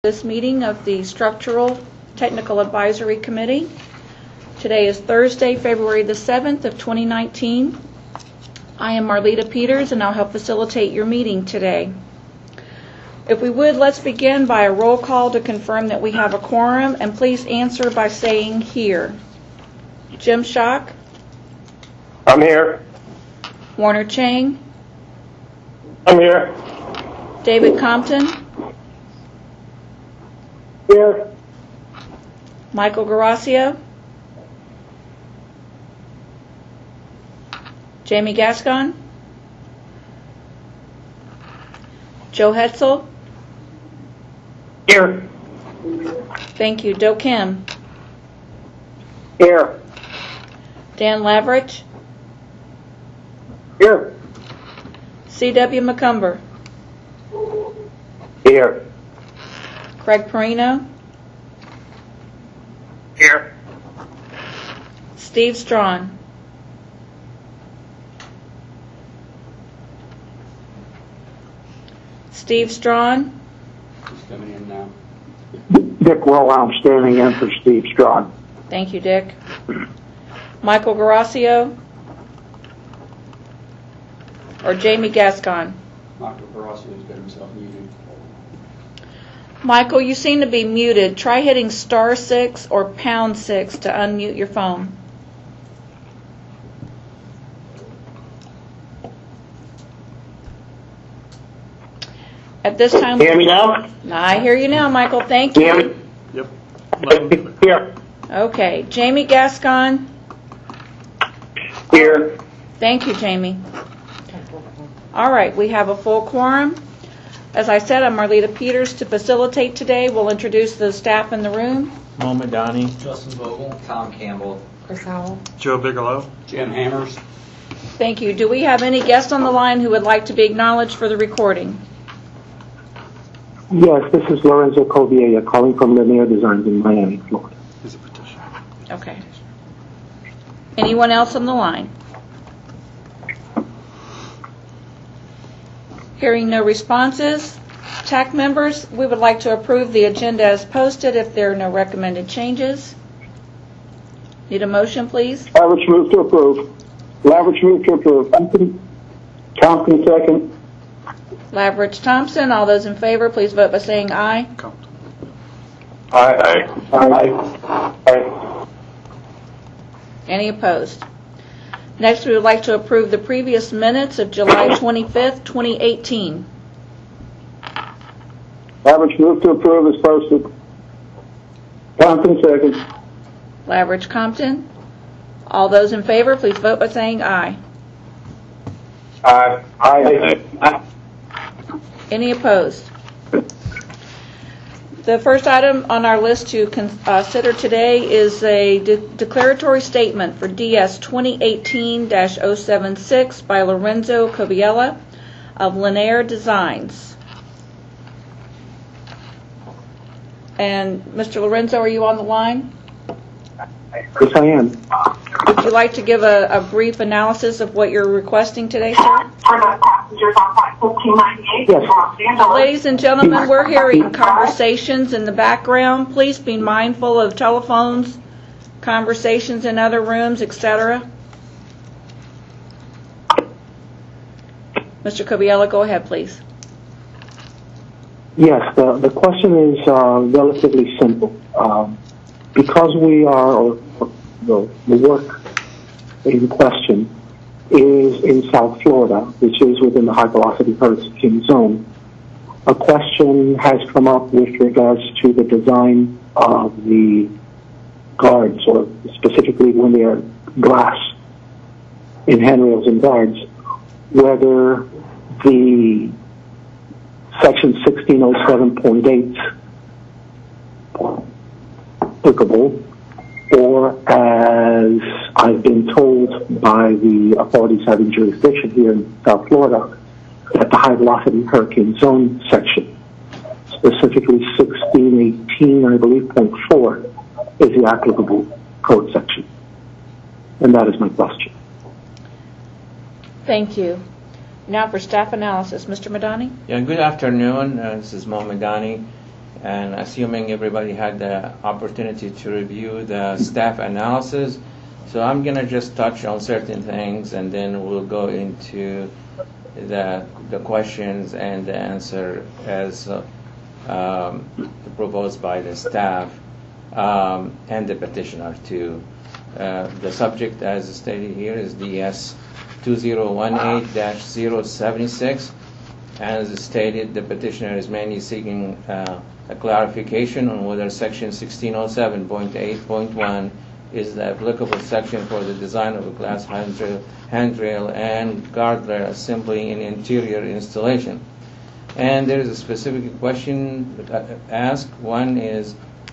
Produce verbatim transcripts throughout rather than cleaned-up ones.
This meeting of the Structural Technical Advisory Committee. Today is Thursday, February the seventh of twenty nineteen. I am Marlita Peters and I'll help facilitate your meeting today. If we would, let's begin by a roll call to confirm that we have a quorum, and please answer by saying here. Jim Schock? I'm here. Warner Chang? I'm here. David Compton? Here. Michael Garasio? Jamie Gascon? Joe Hetzel? Here. Thank you. Do Kim? Here. Dan Lavrich? Here. C W McCumber? Here. Craig Perino? Here. Steve Strawn? Steve Strawn? He's coming in now. Dick Roll, standing in for Steve Strawn. Thank you, Dick. Michael Garasio? Or Jamie Gascon? Michael Garasio has got himself muted. Michael, you seem to be muted. Try hitting star six or pound six to unmute your phone. At this time, Hear me now? I hear you now, Michael. Thank Hear you. me? Yep. Here. Okay, Jamie Gascon. Here. Thank you, Jamie. All right, we have a full quorum. As I said, I'm Marlita Peters. To facilitate today, we'll introduce the staff in the room. Mo Madani, Justin Vogel, Tom Campbell, Chris Howell, Joe Bigelow. Jim Hammers. Thank you. Do we have any guests on the line who would like to be acknowledged for the recording? Yes, this is Lorenzo Coviella calling from Lanier Designs in Miami, Florida. Is a petition. Okay. Anyone else on the line? Hearing no responses, T A C members, we would like to approve the agenda as posted if there are no recommended changes. Need a motion, please? Lavrich move to approve. Lavrich move to approve. Thompson second. Lavrich Thompson, all those in favor, please vote by saying aye. Aye. Aye. Aye. Any opposed? Next, we would like to approve the previous minutes of July twenty-fifth, twenty eighteen. Lavrich move to approve as posted. Thompson second. Lavrich Compton, all those in favor, please vote by saying aye. Aye. Aye. Aye. Any opposed? The first item on our list to consider today is a de declaratory statement for D S twenty eighteen dash oh seven six by Lorenzo Coviella of Lanier Designs. And Mister Lorenzo, are you on the line? Yes, I am. Would you like to give a, a brief analysis of what you're requesting today, sir? Yes. Ladies and gentlemen, we're hearing conversations in the background. Please be mindful of telephones, conversations in other rooms, et cetera. Mister Coviella, go ahead, please. Yes, the, the question is uh, relatively simple. Um, because we are, or, or the, the work in question is in South Florida, which is within the high-velocity hurricane zone, a question has come up with regards to the design of the guards, or specifically when they are glass in handrails and guards, whether the Section sixteen oh seven point eight applicable, or as I've been told by the authorities having jurisdiction here in South Florida, that the high-velocity hurricane zone section, specifically sixteen eighteen, I believe, point four, is the applicable code section. And that is my question. Thank you. Now for staff analysis, Mister Madani. Yeah, good afternoon. Uh, this is Mo Madani. and assuming everybody had the opportunity to review the staff analysis. So I'm going to just touch on certain things, and then we'll go into the the questions and the answer as uh, um, proposed by the staff um, and the petitioner too. Uh, the subject, as stated here, is D S two zero one eight dash zero seven six. As stated, the petitioner is mainly seeking uh, a clarification on whether Section sixteen oh seven point eight point one is the applicable section for the design of a glass handrail, handrail and guardrail assembly in interior installation. And there is a specific question asked. One is,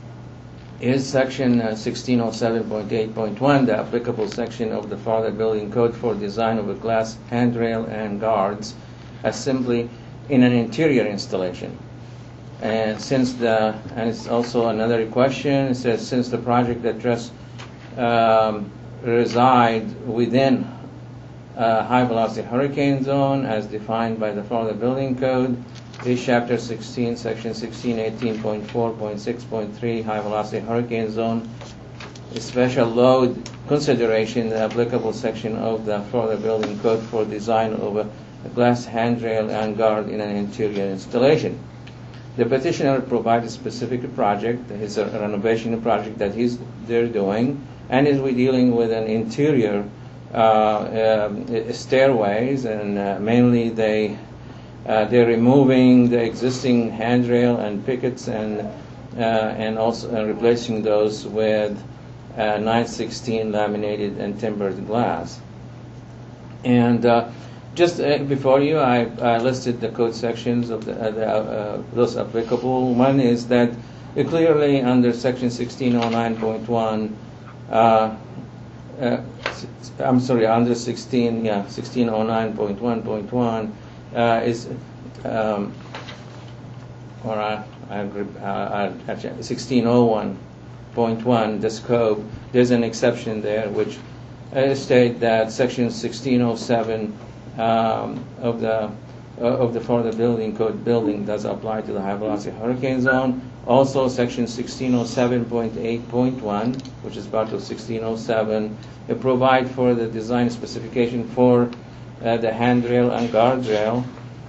is Section uh, sixteen oh seven point eight point one the applicable section of the Florida Building Code for design of a glass handrail and guards assembly in an interior installation? And since the, and it's also another question, it says, since the project address um, reside within uh, high velocity hurricane zone as defined by the Florida Building Code, is Chapter sixteen, Section sixteen eighteen point four point six point three high velocity hurricane zone special load consideration the applicable section of the Florida Building Code for design of a glass handrail and guard in an interior installation. The petitioner provided a specific project, his a renovation project that he's they're doing, and is we dealing with an interior uh, um, stairways, and uh, mainly they uh, they're removing the existing handrail and pickets, and uh, and also uh, replacing those with uh, nine sixteen laminated and timbered glass. And uh, just uh, before you, I, I listed the code sections of the, uh, the uh, those applicable. One is that uh, clearly under Section sixteen oh nine point one, uh, uh, I'm sorry, under sixteen, yeah, sixteen oh nine point one point one uh, is, um, or I, I agree, uh, I, sixteen oh one point one, the scope. There's an exception there, which uh, state that Section sixteen oh seven. Um, of the uh, of the Florida Building Code building does apply to the high velocity hurricane zone. Also, Section sixteen oh seven point eight point one, which is part of sixteen oh seven, it provide for the design specification for uh, the handrail and guardrail.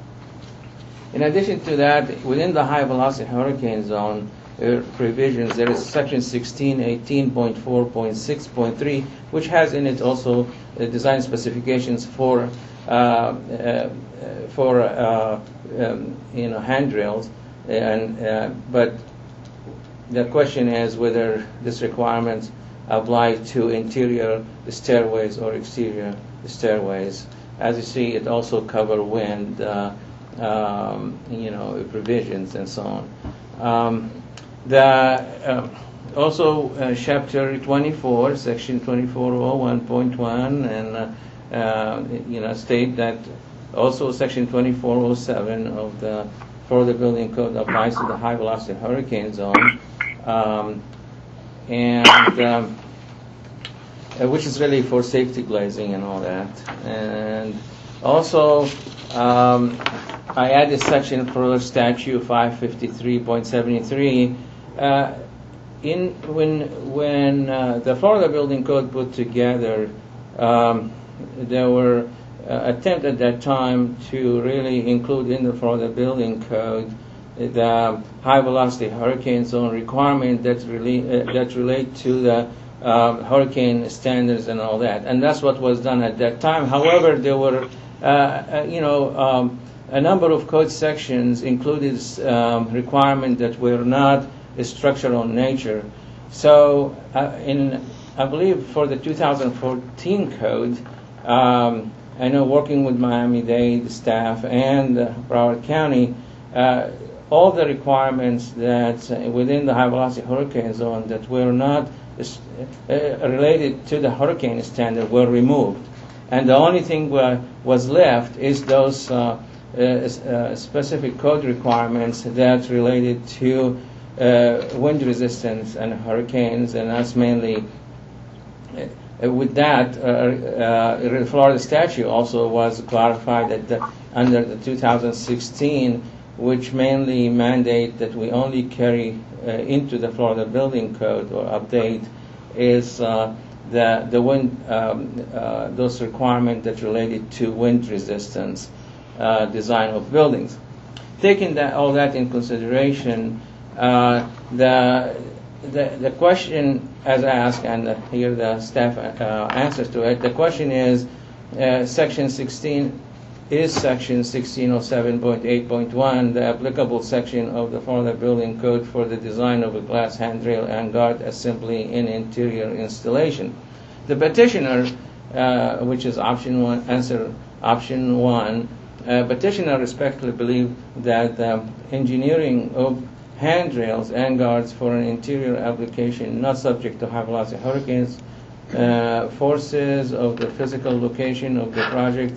In addition to that, within the high velocity hurricane zone uh, provisions, there is Section sixteen eighteen point four point six point three, which has in it also uh, design specifications for Uh, uh, for uh, um, you know handrails, and uh, but the question is whether this requirement apply to interior stairways or exterior stairways. As you see, it also cover wind, uh, um, you know, provisions and so on. Um, the uh, also uh, Chapter twenty-four, Section twenty-four oh one point one, and uh, Uh, you know, state that also Section twenty-four oh seven of the Florida Building Code applies to the high velocity hurricane zone, um, and um, uh, which is really for safety glazing and all that. And also, um, I added section for statute five fifty-three point seventy-three. Uh, in when when uh, the Florida Building Code put together. Um, There were uh, attempts at that time to really include in the Florida Building Code the high velocity hurricane zone requirement that relate uh, that relate to the um, hurricane standards and all that, and that's what was done at that time. However, there were uh, uh, you know um, a number of code sections included um, requirements that were not structural in nature. So uh, in I believe for the two thousand fourteen code. Um, I know working with Miami-Dade staff and uh, Broward County, uh, all the requirements that uh, within the high velocity hurricane zone that were not uh, related to the hurricane standard were removed. And the only thing uh, was left is those uh, uh, uh, specific code requirements that related to uh, wind resistance and hurricanes, and that's mainly uh, with that, uh, uh, the Florida statute also was clarified that the, under the two thousand sixteen which mainly mandate that we only carry uh, into the Florida Building Code or update, is uh, the the wind um, uh, those requirements that related to wind resistance uh, design of buildings. Taking that all that in consideration, uh, the, the the question as asked, and uh, here the staff uh, answers to it. The question is, uh, Section sixteen is Section sixteen oh seven point eight point one, the applicable section of the Florida Building Code for the design of a glass handrail and guard assembly in interior installation. The petitioner, uh, which is option one, answer option one, uh, petitioner respectfully believe that the engineering of handrails and guards for an interior application not subject to high velocity hurricanes, uh, forces of the physical location of the project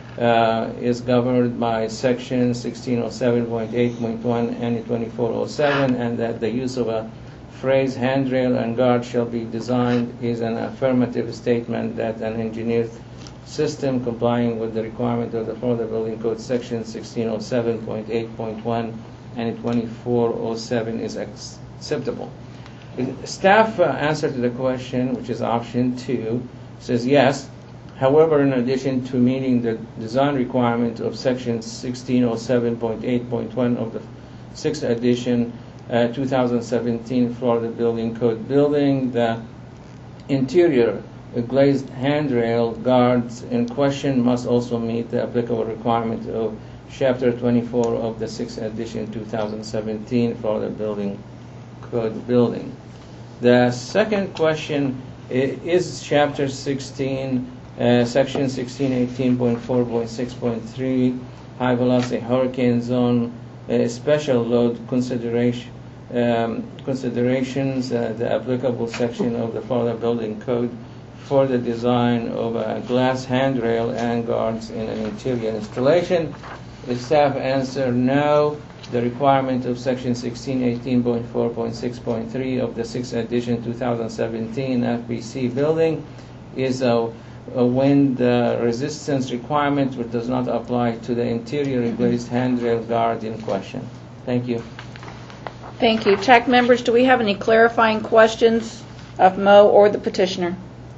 uh, is governed by section sixteen oh seven point eight point one and twenty-four oh seven, and that the use of a phrase handrail and guard shall be designed is an affirmative statement that an engineered system complying with the requirement of the Florida Building Code section sixteen oh seven point eight point one and twenty-four oh seven is acceptable. Staff uh, answer to the question, which is option two, says yes. However, in addition to meeting the design requirement of section sixteen oh seven point eight point one of the sixth edition uh, two thousand seventeen Florida Building Code building, the interior glazed handrail guards in question must also meet the applicable requirement of Chapter twenty-four of the sixth edition two thousand seventeen Florida Building Code building. The second question is Chapter sixteen, uh, Section sixteen eighteen point four point six point three, high velocity hurricane zone, uh, special load consideration, um, considerations, uh, the applicable section of the Florida Building Code for the design of a glass handrail and guards in an interior installation. The staff answer no. The requirement of section sixteen eighteen point four point six point three of the sixth edition two thousand seventeen F B C building is a, a wind uh, resistance requirement which does not apply to the interior glazed handrail guard in question. Thank you. Thank you. TAC members, do we have any clarifying questions of Mo or the petitioner?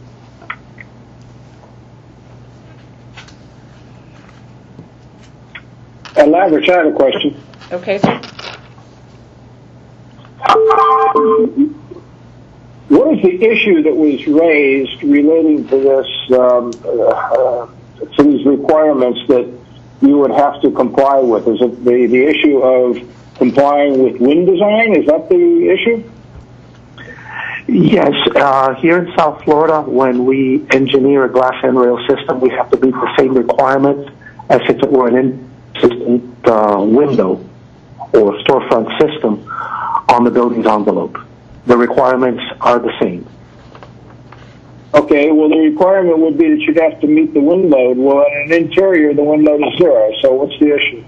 Uh, Laverick, I have a question. Okay, sir. What is the issue that was raised relating to this, um, uh, to these requirements that you would have to comply with? Is it the, the issue of complying with wind design? Is that the issue? Yes, uh, here in South Florida, when we engineer a glass handrail system, we have to meet the same requirements as if it were an inconsistent uh, window or storefront system on the building's envelope. The requirements are the same. Okay, well, the requirement would be that you'd have to meet the wind load. Well, in an interior, the wind load is zero, so what's the issue?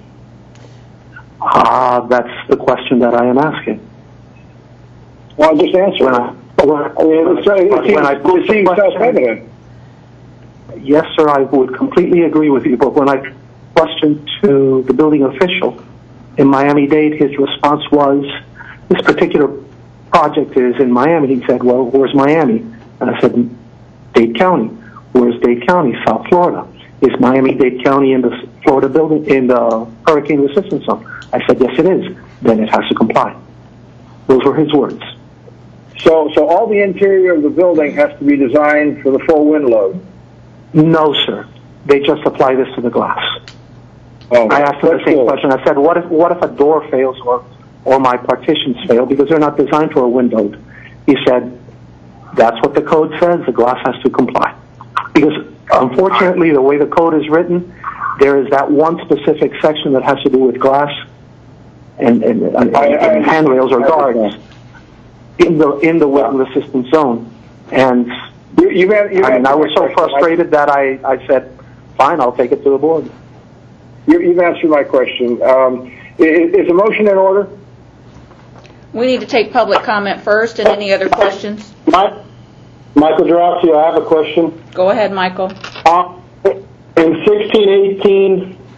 Uh, that's the question that I am asking. Well, just answer When it. I, when I, I mean, it's, it seems, when I pose it the seems question- self-evident. Yes, sir, I would completely agree with you, but when I questioned to the building official in Miami-Dade, his response was, this particular project is in Miami. He said, well, where's Miami? And I said, Dade County. Where's Dade County? South Florida. Is Miami-Dade County in the Florida building, in the hurricane resistance zone? I said, yes, it is. Then it has to comply. Those were his words. So, so all the interior of the building has to be designed for the full wind load? No, sir. They just apply this to the glass. Oh, I asked him the that's same cool. question. I said, what if what if a door fails or, or my partitions fail because they're not designed for a window? He said, that's what the code says. The glass has to comply. Because unfortunately, the way the code is written, there is that one specific section that has to do with glass and, and, and, I- I- and handrails or I guards understand. in the in the wind resistance zone. And You, you've had, you've I mean, answered I was my so question. frustrated that I, I said, fine, I'll take it to the board. You, you've answered my question. Um, is, is a motion in order? We need to take public comment first, and any other questions? Mike, Michael Gerasio, I have a question. Go ahead, Michael. Uh, in sixteen eighteen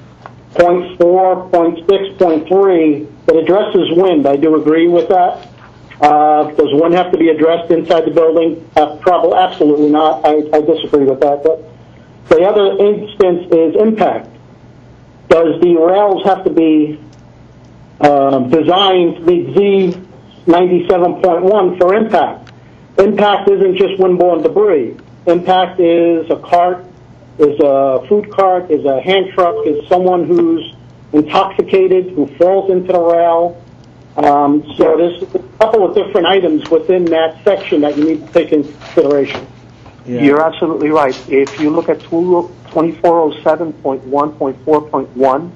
point four, point six, point three, that addresses wind. I do agree with that. Uh, does wind have to be addressed inside the building? Uh, probably, absolutely not. I, I disagree with that. But the other instance is impact. Does the rails have to be uh, designed to meet Z ninety-seven point one for impact? Impact isn't just windborne debris. Impact is a cart, is a food cart, is a hand truck, is someone who's intoxicated, who falls into the rail. Um, so there's a couple of different items within that section that you need to take into consideration. Yeah. You're absolutely right. If you look at twenty-four oh seven point one point four point one,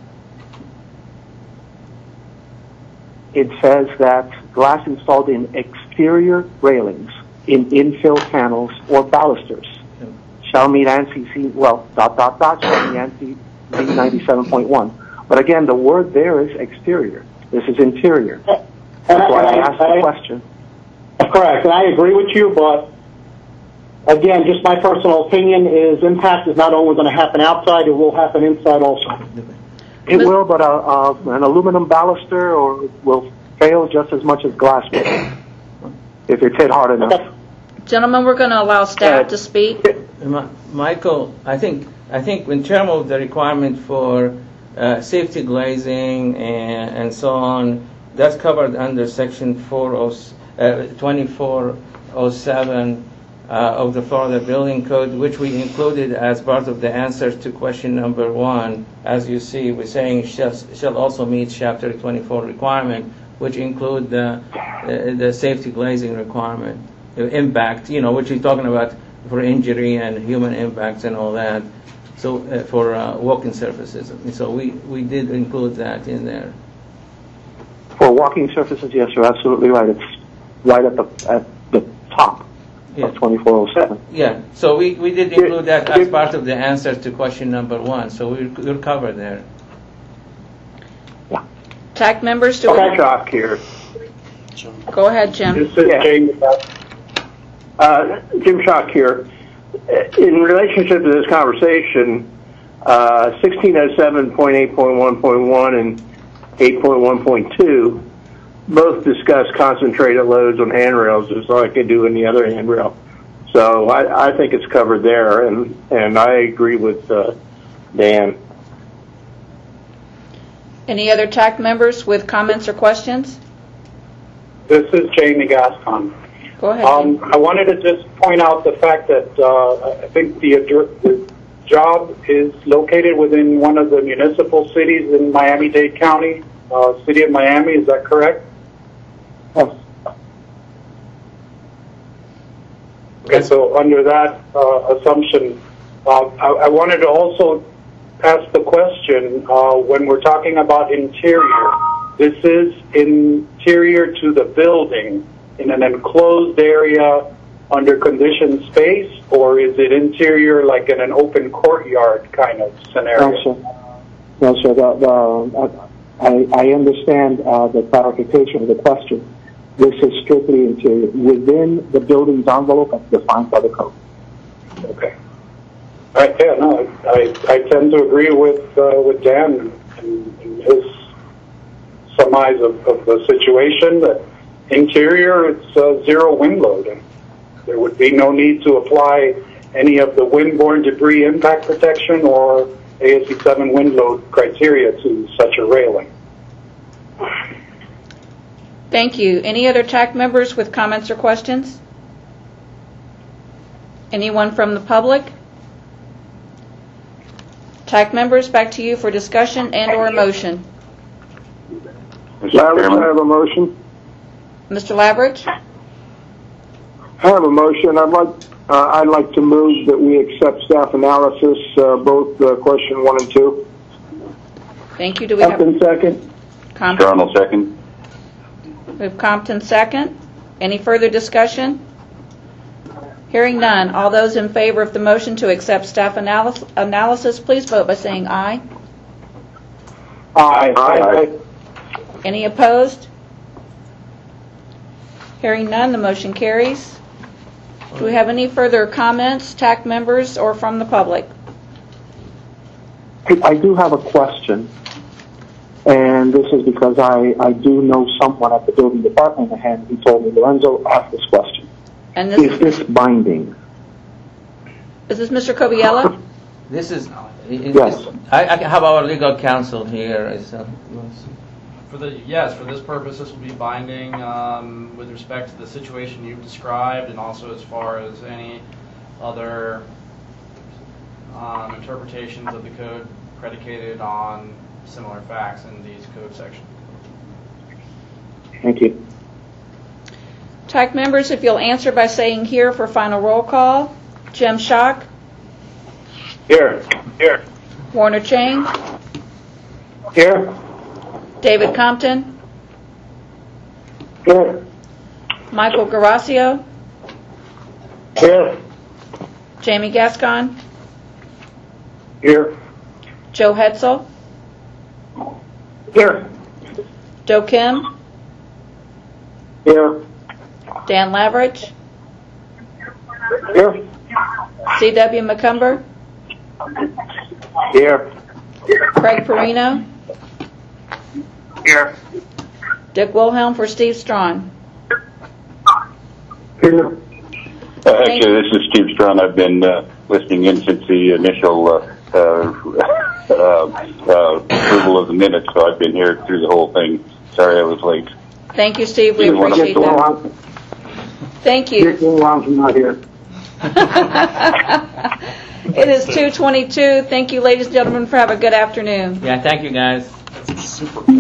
it says that glass installed in exterior railings, in infill panels or balusters Yeah. shall meet ANSI C, well, dot, dot, dot, shall meet ANSI Z ninety-seven point one. But again, the word there is exterior. This is interior. And That's why I I- asked the I- question. Correct, and I agree with you, but again, just my personal opinion is impact is not only going to happen outside, it will happen inside also. It will, but uh, uh, an aluminum baluster or will fail just as much as glass will, if it's hit hard enough. Okay. Gentlemen, we're going to allow staff to speak. Ma- Michael, I think I think in terms of the requirement for uh, safety glazing and, and so on, that's covered under Section twenty-four oh seven uh, of the Florida Building Code, which we included as part of the answers to question number one. As you see, we're saying shall, shall also meet Chapter twenty-four requirement, which include the uh, the safety glazing requirement, the impact, you know, which we're talking about for injury and human impacts and all that. So uh, for uh, walking surfaces, so we, we did include that in there. For walking surfaces, yes, you're absolutely right. It's right at the at the top Yeah. of twenty-four oh seven. Yeah. So we, we did include that as part of the answer to question number one. So we're, we're covered there. T A C members, do Okay, we? Shock here. Go ahead, Jim. This is Yeah. James. Uh, Jim Shock here. In relationship to this conversation, uh, sixteen oh seven point eight point one point one and eight point one point two both discuss concentrated loads on handrails, just like they do in the other handrail. So I, I think it's covered there, and, and I agree with uh, Dan. Any other T A C members with comments or questions? This is Jamie Gascon. Go ahead. Um, I wanted to just point out the fact that uh, I think the, addr- the job is located within one of the municipal cities in Miami-Dade County, uh, City of Miami. Is that correct? Yes. Okay, so under that uh, assumption, uh, I, I wanted to also ask the question, uh, when we're talking about interior, this is interior to the building in an enclosed area under conditioned space, or is it interior like in an open courtyard kind of scenario? No, sir. No, sir. The, the, I, I understand uh, the clarification of the question. This is strictly interior within the building's envelope as defined by the code. Okay. All right, yeah, no, I, I tend to agree with uh, with Dan and, and his surmise of, of the situation, that interior, it's uh, zero wind load, and there would be no need to apply any of the windborne debris impact protection or A S C seven wind load criteria to such a railing. Thank you. Any other T A C members with comments or questions? Anyone from the public? T A C members, back to you for discussion and or motion. Lavridge, I have a motion. Mister Lavridge? I have a motion. I'd like uh, I'd like to move that we accept staff analysis, uh, both uh, question one and two. Thank you. Do we have Compton second. Compton? Darnell, second. We have Compton second. Any further discussion? Hearing none. All those in favor of the motion to accept staff analysis, analysis please vote by saying aye. Aye. Aye. Any opposed? Hearing none, the motion carries. Do we have any further comments, T A C members, or from the public? I, I do have a question, and this is because I, I do know someone at the building department, and he told me, Lorenzo, ask this question. And this Is this binding? is this Mister Coviello? This is, is Yes. this- I, I have our legal counsel here. Is, uh, For the, yes, for this purpose, this will be binding um, with respect to the situation you've described, and also as far as any other um, interpretations of the code predicated on similar facts in these code sections. Thank you. T A C members, if you'll answer by saying here for final roll call. Jim Schock, Here. Here. Warner Chang, Here. David Compton, Here. Michael Garasio, Here. Jamie Gascon, Here. Joe Hetzel, Here. Do Kim, Here. Dan Lavrich, Here. C W McCumber, Here. Craig Perino, Here. Dick Wilhelm for Steve Strawn. Here. Uh, actually, this is Steve Strawn. I've been uh, listening in since the initial uh, uh, uh, uh, approval of the minutes, so I've been here through the whole thing. Sorry I was late. Thank you, Steve. We You're welcome. appreciate that. Thank you. Dick Wilhelm's not here. It is two twenty-two. Thank you, ladies and gentlemen, for having a good afternoon. yeah, thank you guys.